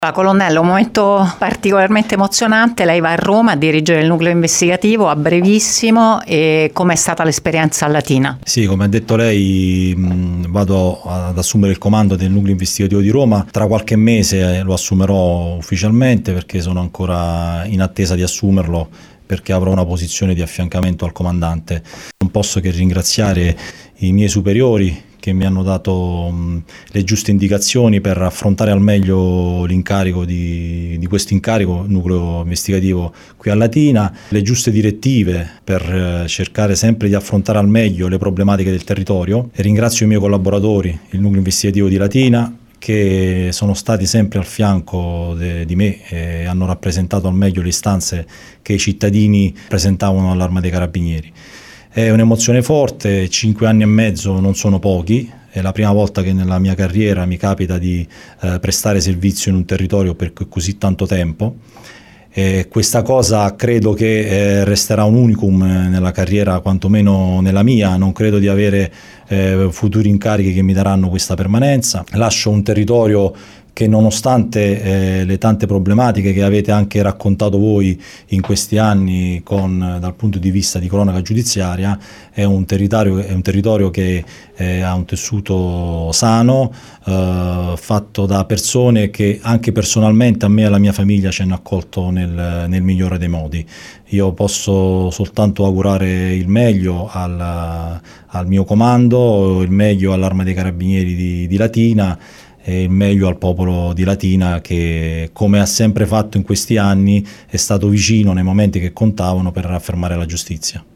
Colonnello, un momento particolarmente emozionante, lei va a Roma a dirigere il nucleo investigativo a brevissimo, e com'è stata l'esperienza a Latina? Sì, come ha detto lei, vado ad assumere il comando del nucleo investigativo di Roma, tra qualche mese lo assumerò ufficialmente perché sono ancora in attesa di assumerlo, perché avrò una posizione di affiancamento al comandante. Non posso che ringraziare i miei superiori che mi hanno dato le giuste indicazioni per affrontare al meglio l'incarico di questo incarico, nucleo investigativo qui a Latina, le giuste direttive per cercare sempre di affrontare al meglio le problematiche del territorio. E ringrazio i miei collaboratori, il nucleo investigativo di Latina, che sono stati sempre al fianco di me e hanno rappresentato al meglio le istanze che i cittadini presentavano all'Arma dei Carabinieri. È un'emozione forte, 5 anni e mezzo non sono pochi, è la prima volta che nella mia carriera mi capita di prestare servizio in un territorio per così tanto tempo. Questa cosa credo che resterà un unicum nella carriera, quantomeno nella mia. Non credo di avere futuri incarichi che mi daranno questa permanenza. Lascio un territorio che, nonostante le tante problematiche che avete anche raccontato voi in questi anni dal punto di vista di cronaca giudiziaria, è un territorio che ha un tessuto sano, fatto da persone che anche personalmente a me e alla mia famiglia ci hanno accolto nel migliore dei modi. Io posso soltanto augurare il meglio al mio comando, il meglio all'Arma dei Carabinieri di Latina e il meglio al popolo di Latina, che, come ha sempre fatto in questi anni, è stato vicino nei momenti che contavano per affermare la giustizia.